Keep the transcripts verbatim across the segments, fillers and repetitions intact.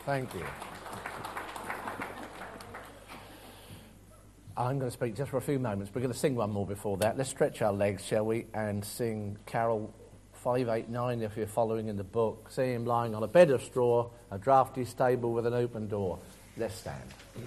Thank you. I'm going to speak just for a few moments. We're going to sing one more before that. Let's stretch our legs, shall we, and sing Carol five eighty-nine if you're following in the book. See him lying on a bed of straw, a draughty stable with an open door. Let's stand.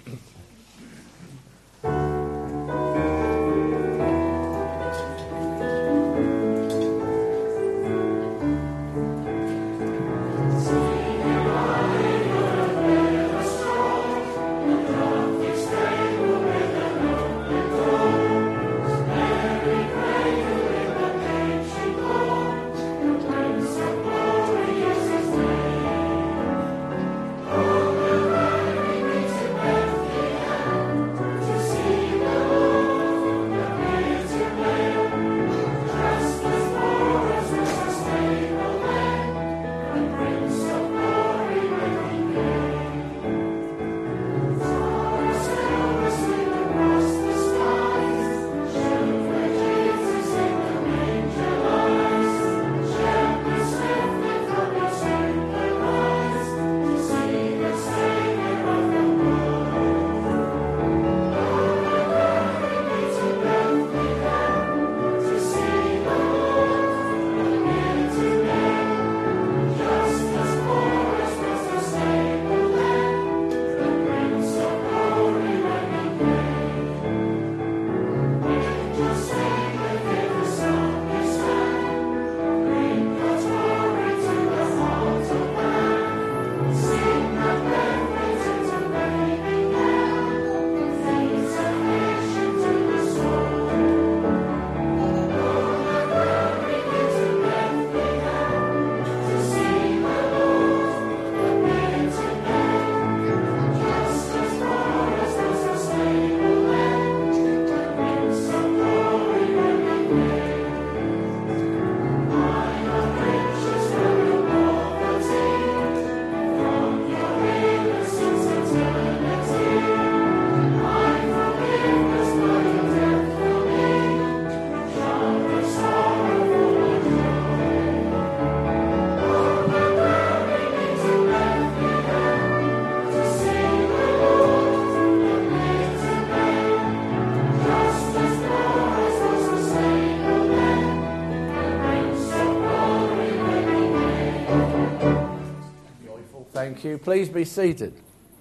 Thank you. Please be seated.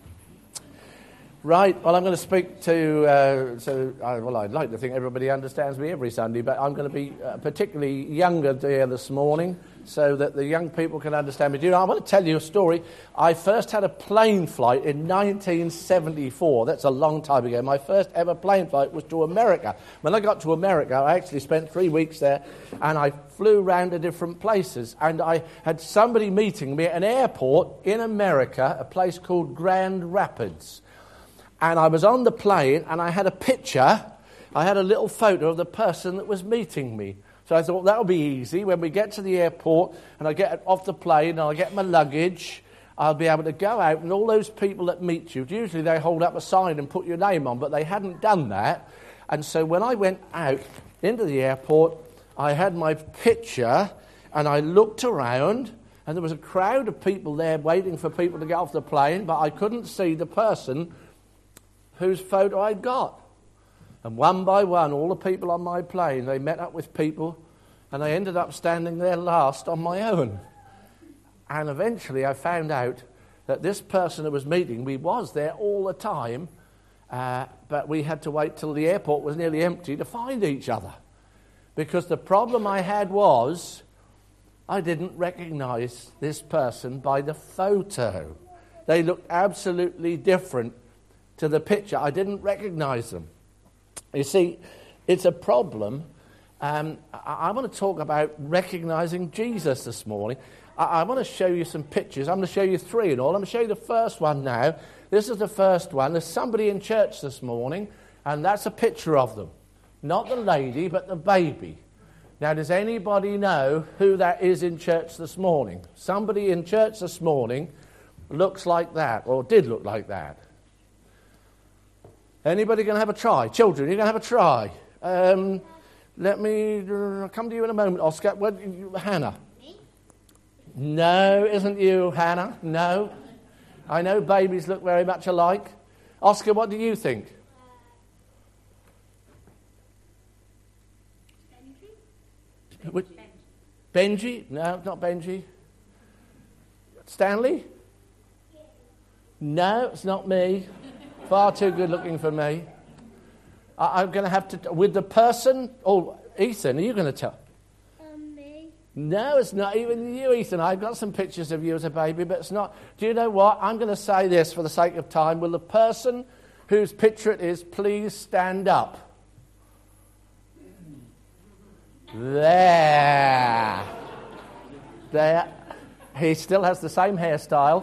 Right, well, I'm going to speak to, uh, so, uh, well, I'd like to think everybody understands me every Sunday, but I'm going to be uh, particularly younger here this morning so that the young people can understand me. Do you know, I want to tell you a story. I first had a plane flight in nineteen seventy-four. That's a long time ago. My first ever plane flight was to America. When I got to America, I actually spent three weeks there, and I flew around to different places, and I had somebody meeting me at an airport in America, a place called Grand Rapids. And I was on the plane, and I had a picture, I had a little photo of the person that was meeting me. So I thought, that'll be easy. When we get to the airport, and I get off the plane, and I get my luggage, I'll be able to go out, and all those people that meet you, usually they hold up a sign and put your name on, but they hadn't done that. And so when I went out into the airport, I had my picture, and I looked around, and there was a crowd of people there waiting for people to get off the plane, but I couldn't see the person whose photo I'd got. And one by one, all the people on my plane, they met up with people, and I ended up standing there last on my own. And eventually I found out that this person who was meeting me was there all the time, uh, but we had to wait till the airport was nearly empty to find each other. Because the problem I had was, I didn't recognize this person by the photo. They looked absolutely different to the picture. I didn't recognize them. You see, it's a problem. Um, I, I want to talk about recognizing Jesus this morning. I, I want to show you some pictures. I'm going to show you three in all. I'm going to show you the first one now. This is the first one. There's somebody in church this morning, and that's a picture of them. Not the lady, but the baby. Now, does anybody know who that is in church this morning? Somebody in church this morning looks like that, or did look like that. Anybody going to have a try? Children, you're going to have a try. Um, let me uh, come to you in a moment, Oscar. What, Hannah? Me? No, isn't you, Hannah? No. I know babies look very much alike. Oscar, what do you think? Benji? Benji? No, not Benji. Stanley? No, it's not me. Far too good looking for me. I, I'm going to have to... With the person... Oh, Ethan, are you going to tell? Um, me. No, it's not even you, Ethan. I've got some pictures of you as a baby, but it's not... Do you know what? I'm going to say this for the sake of time. Will the person whose picture it is please stand up? There. There. He still has the same hairstyle.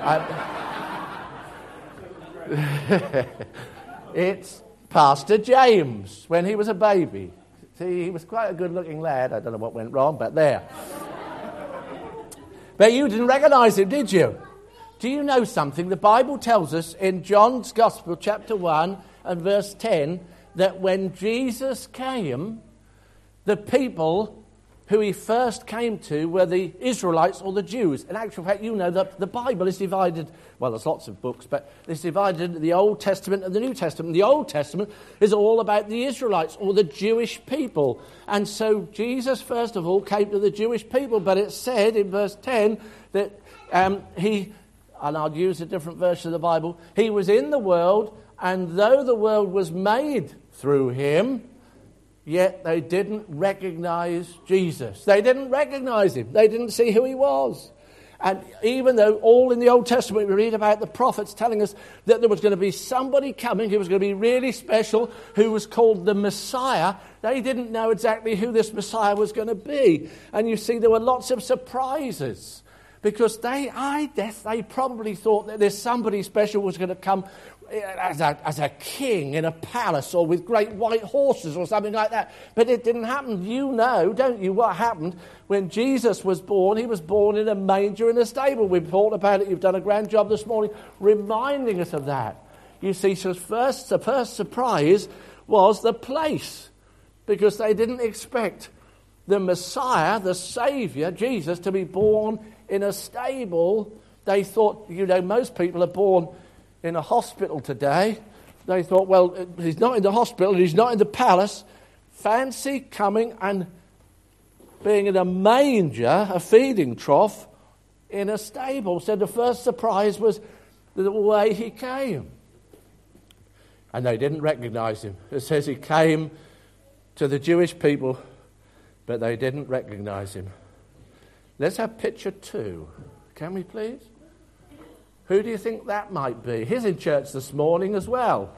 It's Pastor James when he was a baby. See, he was quite a good-looking lad. I don't know what went wrong, but there. But you didn't recognise him, did you? Do you know something? The Bible tells us in John's Gospel, chapter one and verse ten, that when Jesus came, the people who he first came to were the Israelites or the Jews. In actual fact, you know that the Bible is divided, well, there's lots of books, but it's divided into the Old Testament and the New Testament. The Old Testament is all about the Israelites or the Jewish people. And so Jesus, first of all, came to the Jewish people, but it said in verse ten that um, he, and I'll use a different version of the Bible, he was in the world, and though the world was made through him, yet they didn't recognize Jesus. They didn't recognize him. They didn't see who he was. And even though all in the Old Testament we read about the prophets telling us that there was going to be somebody coming who was going to be really special, who was called the Messiah, they didn't know exactly who this Messiah was going to be. And you see, there were lots of surprises. Because they, I guess, they probably thought that there's somebody special was going to come as a, as a king in a palace or with great white horses or something like that. But it didn't happen. You know, don't you, what happened when Jesus was born? He was born in a manger in a stable. We've talked about it. You've done a grand job this morning reminding us of that. You see, so first, the first surprise was the place, because they didn't expect the Messiah, the Saviour, Jesus, to be born in a stable. They thought, you know, most people are born in a hospital today. They thought, well, he's not in the hospital, he's not in the palace. Fancy coming and being in a manger, a feeding trough, in a stable. So the first surprise was the way he came. And they didn't recognize him. It says he came to the Jewish people, but they didn't recognize him. Let's have picture two. Can we please? Who do you think that might be? He's in church this morning as well.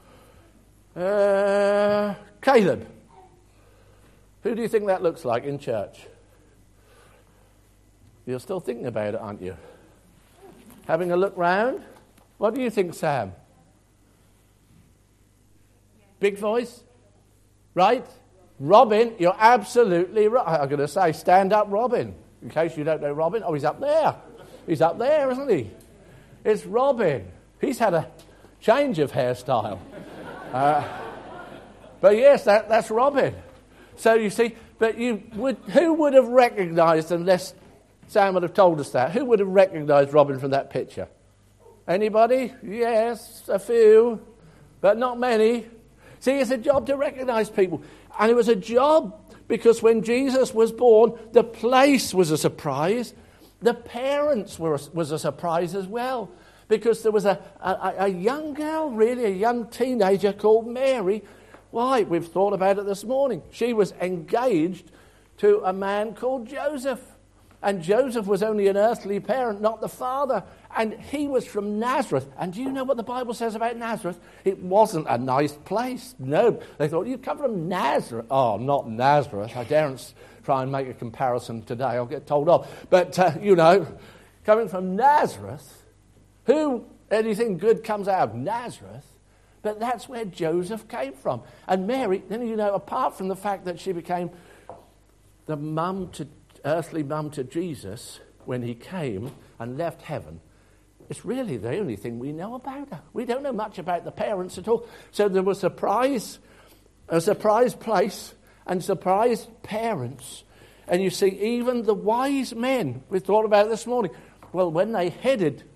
Uh, Caleb. Who do you think that looks like in church? You're still thinking about it, aren't you? Having a look round? What do you think, Sam? Big voice? Right? Robin, you're absolutely right. I'm going to say, stand up, Robin. In case you don't know Robin. Oh, he's up there. He's up there, isn't he? It's Robin. He's had a change of hairstyle. Uh, but yes, that, that's Robin. So you see, but you would, who would have recognised, unless Sam would have told us that, who would have recognised Robin from that picture? Anybody? Yes, a few, but not many. See, it's a job to recognise people. And it was a job because when Jesus was born, the place was a surprise. The parents were a, was a surprise as well. Because there was a, a, a young girl, really, a young teenager called Mary. Why? We've thought about it this morning. She was engaged to a man called Joseph. And Joseph was only an earthly parent, not the father. And he was from Nazareth. And do you know what the Bible says about Nazareth? It wasn't a nice place. No. They thought, you come from Nazareth. Oh, not Nazareth. I daren't try and make a comparison today. I'll get told off. But, uh, you know, coming from Nazareth, who, anything good comes out of Nazareth? But that's where Joseph came from. And Mary, then, you know, apart from the fact that she became the mum to earthly mum to Jesus when he came and left heaven, it's really the only thing we know about her. We don't know much about the parents at all. So there was a surprise, a surprise place and surprise parents. And you see, even the wise men, we thought about it this morning, well, when they headed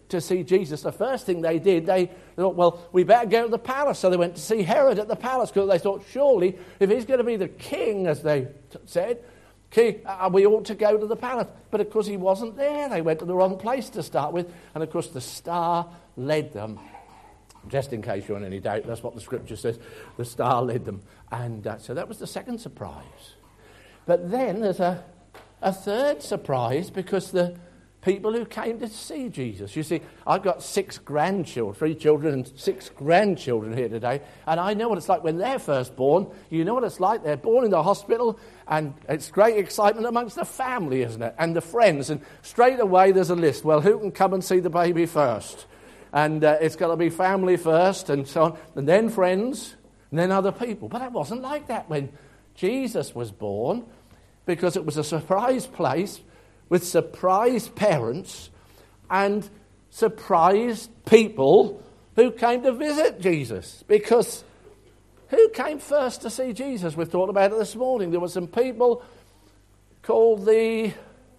to see Jesus, the first thing they did, they thought, well, we better go to the palace. So they went to see Herod at the palace because they thought, surely, if he's going to be the king, as they t- said, king, uh, we ought to go to the palace. But of course, he wasn't there. They went to the wrong place to start with. And of course, the star led them. Just in case you're in any doubt, that's what the scripture says. The star led them. And uh, so that was the second surprise. But then there's a, a third surprise because the people who came to see Jesus. You see, I've got six grandchildren, three children and six grandchildren here today, and I know what it's like when they're first born. You know what it's like. They're born in the hospital, and it's great excitement amongst the family, isn't it? And the friends, and straight away there's a list. Well, who can come and see the baby first? And uh, it's got to be family first, and so on, and then friends, and then other people. But it wasn't like that when Jesus was born, because it was a surprise place with surprise parents and surprised people who came to visit Jesus. Because who came first to see Jesus? We've talked about it this morning. There were some people called the...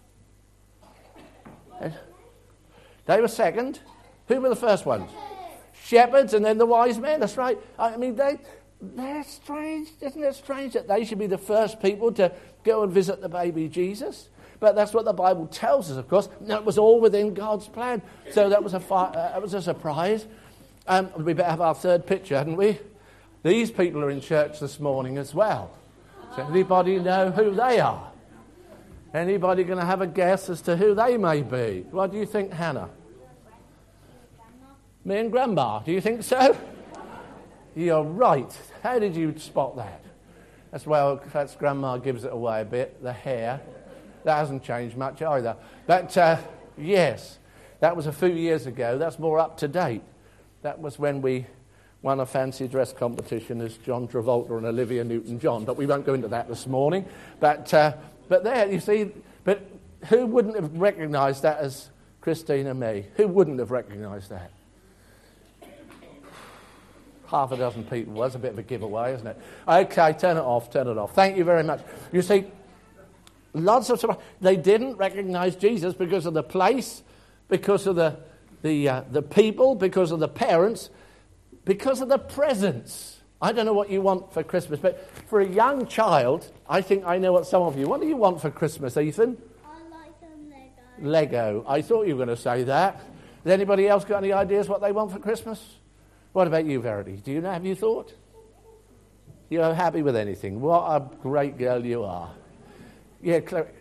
They were second. Who were the first ones? Shepherds, and then the wise men. That's right. I mean, they, they're strange. Isn't it strange that they should be the first people to go and visit the baby Jesus? But that's what the Bible tells us, of course. That was all within God's plan. So that was a fi- uh, that was a surprise. Um, we better have our third picture, hadn't we? These people are in church this morning as well. Does anybody know who they are? Anybody going to have a guess as to who they may be? What do you think, Hannah? Me and Grandma. Do you think so? You're right. How did you spot that? That's well, that's Grandma gives it away a bit. The hair. That hasn't changed much either. But, uh, yes, that was a few years ago. That's more up to date. That was when we won a fancy dress competition as John Travolta and Olivia Newton-John. But we won't go into that this morning. But, uh, but there, you see, but who wouldn't have recognised that as Christine and me? Who wouldn't have recognised that? Half a dozen people. Well, that's a bit of a giveaway, isn't it? Okay, turn it off, turn it off. Thank you very much. You see, lots of surprise. They didn't recognize Jesus because of the place, because of the the uh, the people, because of the parents, because of the presents. I don't know what you want for Christmas, but for a young child, I think I know what some of you. What do you want for Christmas, Ethan? I like a Lego. Lego. I thought you were going to say that. Has anybody else got any ideas what they want for Christmas? What about you, Verity? Do you know? Have you thought? You're happy with anything? What a great girl you are. Yeah, Claire.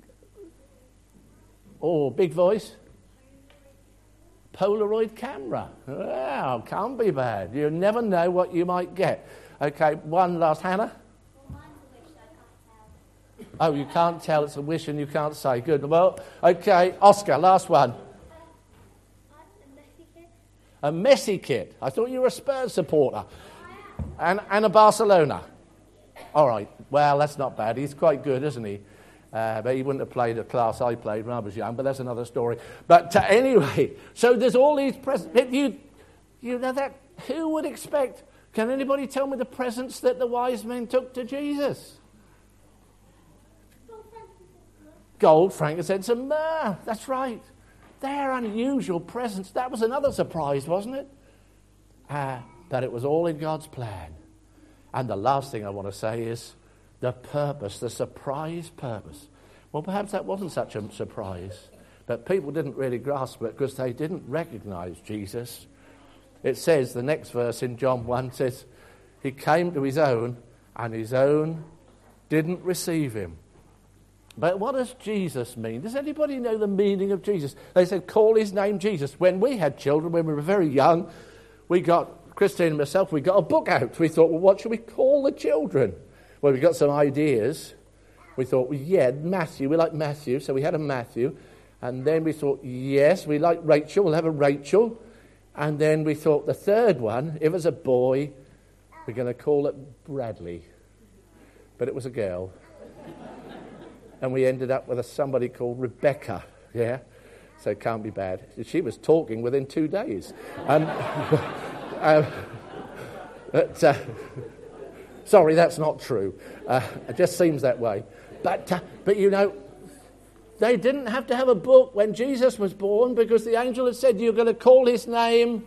Oh, big voice. Polaroid camera. Wow, can't be bad. You never know what you might get. Okay, one last. Hannah? Well, mine's a wish, I can't tell. Oh, you can't tell. It's a wish and you can't say. Good. Well, okay, Oscar, last one. A messy kid. A messy kid. I thought you were a Spurs supporter. And, and a Barcelona. All right. Well, that's not bad. He's quite good, isn't he? Uh, but he wouldn't have played a class I played when I was young, but that's another story. But uh, anyway, so there's all these presents. You, you know that, who would expect, can anybody tell me the presents that the wise men took to Jesus? Gold, frankincense, and myrrh. That's right. They're unusual presents. That was another surprise, wasn't it? Uh, but it was all in God's plan. And the last thing I want to say is the purpose, the surprise purpose. Well, perhaps that wasn't such a surprise, but people didn't really grasp it because they didn't recognize Jesus. It says, the next verse in John one says, he came to his own, and his own didn't receive him. But what does Jesus mean? Does anybody know the meaning of Jesus? They said, call his name Jesus. When we had children, when we were very young, we got, Christine and myself, we got a book out. We thought, well, what should we call the children? Well, we got some ideas. We thought, well, yeah, Matthew. We like Matthew, so we had a Matthew. And then we thought, yes, we like Rachel. We'll have a Rachel. And then we thought the third one, if it's a boy, we're going to call it Bradley. But it was a girl. And we ended up with a, somebody called Rebecca, yeah? So it can't be bad. She was talking within two days. Um, uh, but... Uh, Sorry, that's not true. Uh, it just seems that way. But, uh, but you know, They didn't have to have a book when Jesus was born because the angel had said, you're going to call his name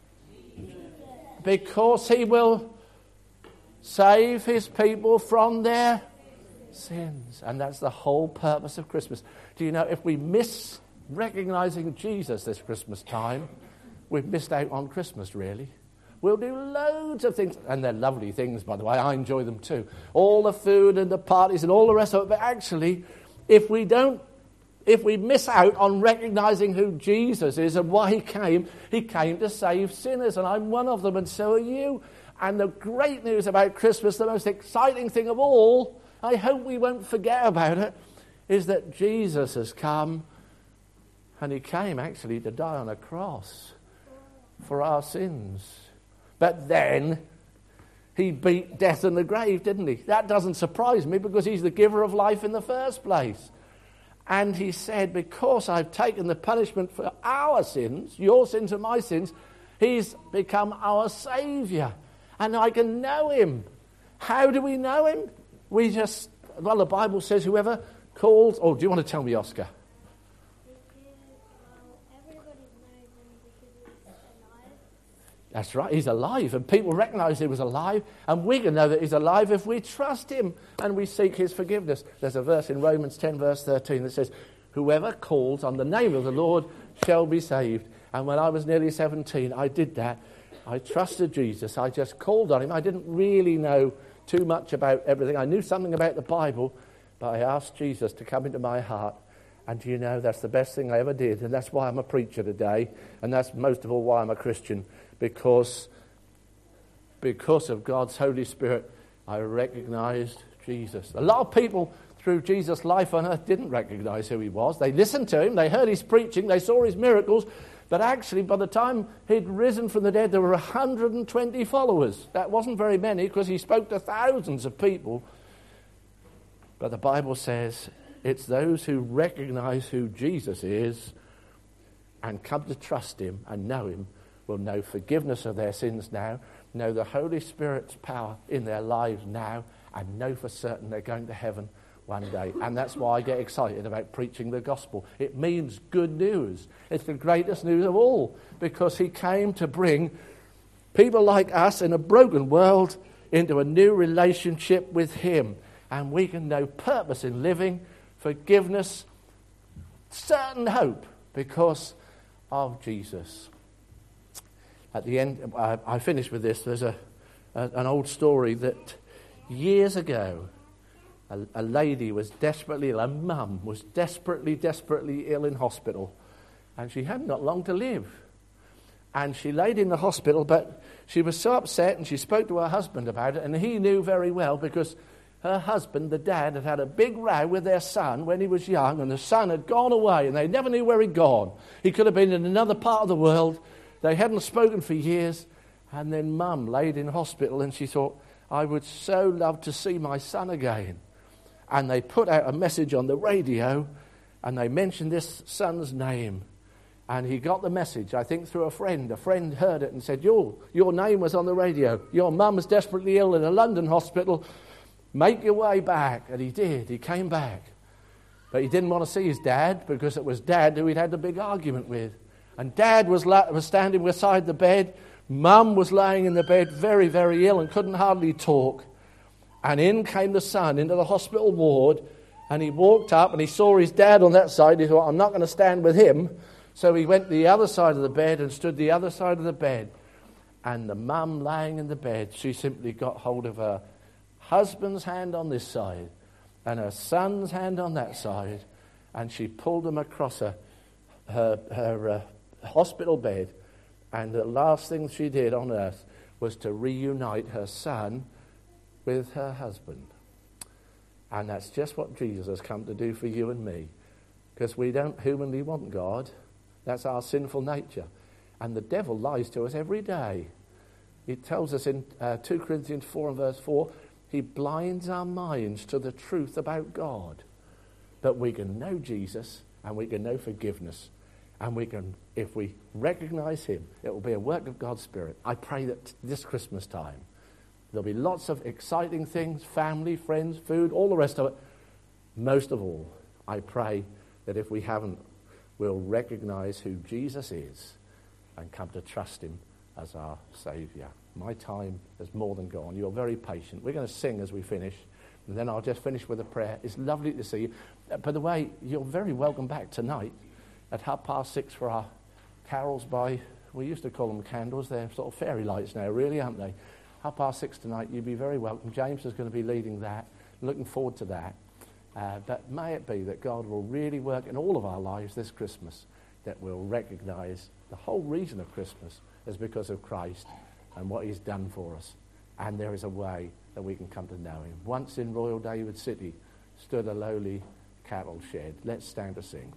because he will save his people from their sins. And that's the whole purpose of Christmas. Do you know, if we miss recognizing Jesus this Christmas time, we've missed out on Christmas, really. We'll do loads of things, and they're lovely things, by the way. I enjoy them too. All the food and the parties and all the rest of it. But actually, if we don't, if we miss out on recognizing who Jesus is and why he came, he came to save sinners, and I'm one of them, and so are you. And the great news about Christmas, the most exciting thing of all, I hope we won't forget about it, is that Jesus has come, and he came actually to die on a cross for our sins. But then he beat death and the grave, didn't he? That doesn't surprise me because he's the giver of life in the first place. And he said, because I've taken the punishment for our sins, your sins and my sins, he's become our Saviour. And I can know him. How do we know him? We just, well, the Bible says whoever calls, oh, do you want to tell me, Oscar? That's right, he's alive, and people recognize he was alive, and we can know that he's alive if we trust him and we seek his forgiveness. There's a verse in Romans ten, verse thirteen that says, whoever calls on the name of the Lord shall be saved. And when I was nearly seventeen, I did that. I trusted Jesus. I just called on him. I didn't really know too much about everything. I knew something about the Bible, but I asked Jesus to come into my heart. And do you know, that's the best thing I ever did, and that's why I'm a preacher today, and that's most of all why I'm a Christian. Because, because of God's Holy Spirit, I recognized Jesus. A lot of people through Jesus' life on earth didn't recognize who he was. They listened to him, they heard his preaching, they saw his miracles, but actually by the time he'd risen from the dead, there were one hundred twenty followers. That wasn't very many because he spoke to thousands of people. But the Bible says it's those who recognize who Jesus is and come to trust him and know him will know forgiveness of their sins now, know the Holy Spirit's power in their lives now, and know for certain they're going to heaven one day. And that's why I get excited about preaching the gospel. It means good news. It's the greatest news of all, because he came to bring people like us in a broken world into a new relationship with him. And we can know purpose in living, forgiveness, certain hope, because of Jesus. At the end, I, I finish with this. There's a, a an old story that years ago, a, a lady was desperately ill. A mum was desperately, desperately ill in hospital, and she hadn't got long to live. And she laid in the hospital, but she was so upset, and she spoke to her husband about it, and he knew very well because her husband, the dad, had had a big row with their son when he was young, and the son had gone away, and they never knew where he'd gone. He could have been in another part of the world. They hadn't spoken for years, and then Mum laid in hospital, and she thought, I would so love to see my son again. And they put out a message on the radio, and they mentioned this son's name. And he got the message, I think, through a friend. A friend heard it and said, your, your name was on the radio. Your mum's desperately ill in a London hospital. Make your way back. And he did. He came back. But he didn't want to see his dad, because it was Dad who he'd had the big argument with. And Dad was, la- was standing beside the bed. Mum was laying in the bed very, very ill and couldn't hardly talk. And in came the son into the hospital ward, and he walked up and he saw his dad on that side. He thought, I'm not going to stand with him. So he went to the other side of the bed and stood the other side of the bed. And the mum laying in the bed, she simply got hold of her husband's hand on this side and her son's hand on that side, and she pulled them across her, her, her uh, hospital bed, and the last thing she did on earth was to reunite her son with her husband. And that's just what Jesus has come to do for you and me, because we don't humanly want God. That's our sinful nature. And the devil lies to us every day. He tells us in uh, two Corinthians four and verse four, he blinds our minds to the truth about God. But we can know Jesus, and we can know forgiveness. And we can, if we recognize him, it will be a work of God's Spirit. I pray that this Christmas time, there'll be lots of exciting things, family, friends, food, all the rest of it. Most of all, I pray that if we haven't, we'll recognize who Jesus is and come to trust him as our Saviour. My time is more than gone. You're very patient. We're going to sing as we finish, and then I'll just finish with a prayer. It's lovely to see you. Uh, by the way, you're very welcome back tonight at half past six for our carols by, we used to call them candles. They're sort of fairy lights now, really, aren't they? Half past six tonight, you'd be very welcome. James is going to be leading that. Looking forward to that. Uh, but may it be that God will really work in all of our lives this Christmas, that we'll recognize the whole reason of Christmas is because of Christ and what he's done for us. And there is a way that we can come to know him. Once in Royal David City stood a lowly cattle shed. Let's stand to sing.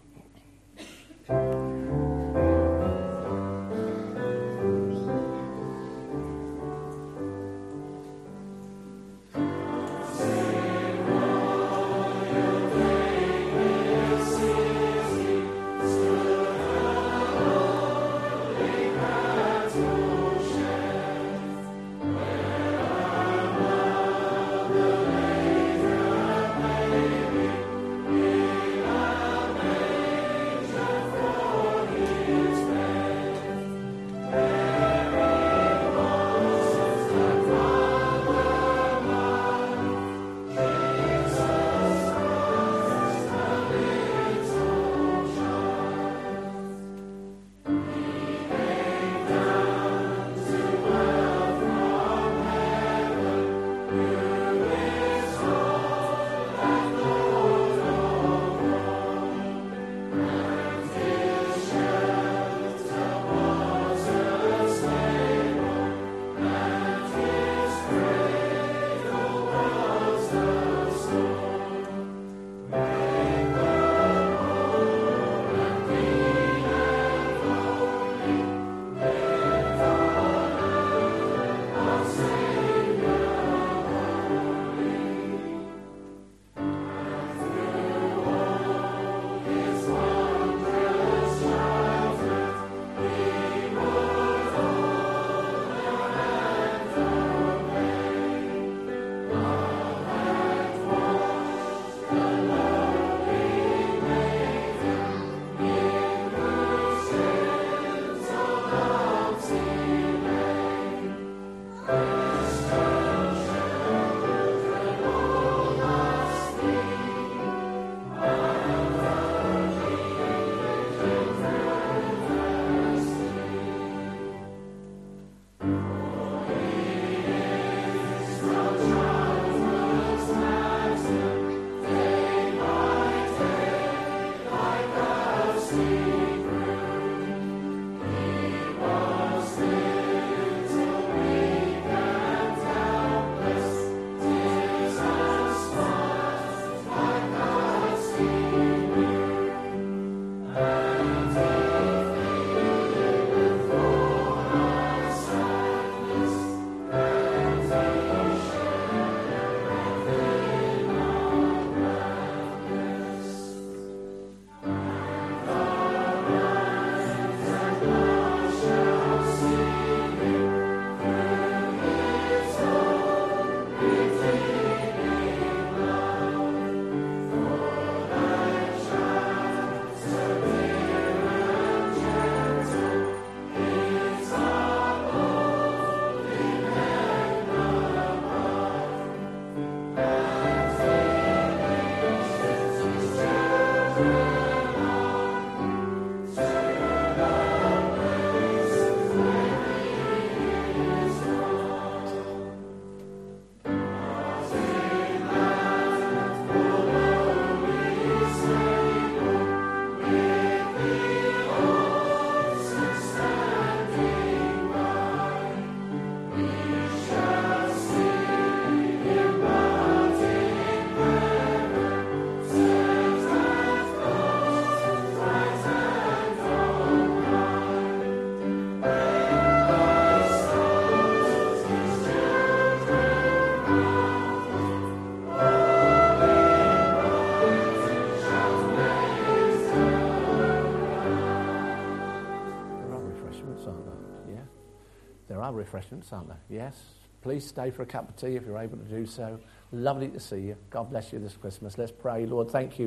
Refreshments, aren't there? Yes. Please stay for a cup of tea if you're able to do so. Lovely to see you. God bless you this Christmas. Let's pray. Lord, thank you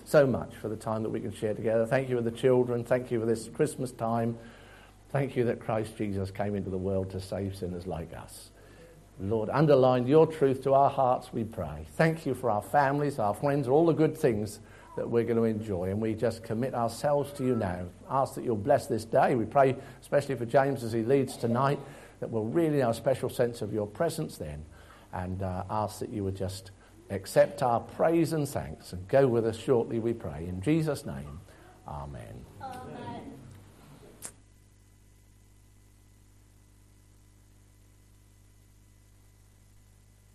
so much for the time that we can share together. Thank you for the children. Thank you for this Christmas time. Thank you that Christ Jesus came into the world to save sinners like us. Lord, underline your truth to our hearts, we pray. Thank you for our families, our friends, all the good things that we're going to enjoy. And we just commit ourselves to you now. Ask that you'll bless this day. We pray especially for James as he leads tonight, that we'll really have a special sense of your presence then. And uh, ask that you would just accept our praise and thanks and go with us shortly, we pray. In Jesus' name, amen. Amen.